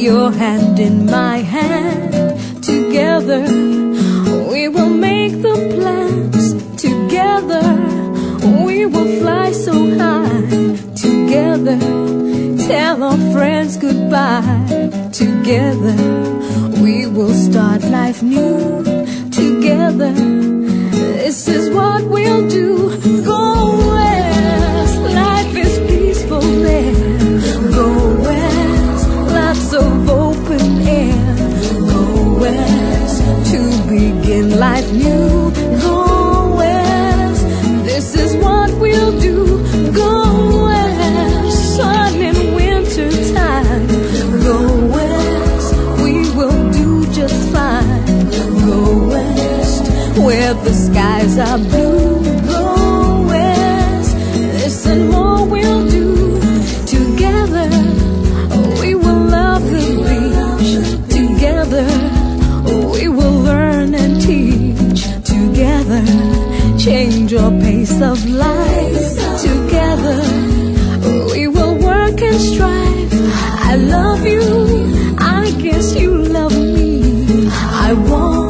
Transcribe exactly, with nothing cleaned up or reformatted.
your hand in my hand. Together we will make the plans. Together we will fly so high. Together tell our friends goodbye. Together we will start life new. Together this is what we'll do. Go west, life is peaceful there. Go west, lots of open air. Go west to begin life new. Go west, this is what we'll do. Go west, sun in winter time. Go west, we will do just fine. Go west, where the skies are blue. Go west, this and more we'll do. Together we will love the beach. Together we will learn and teach. Together change your pace of life. Together we will work and strive. I love you, I guess you love me. I want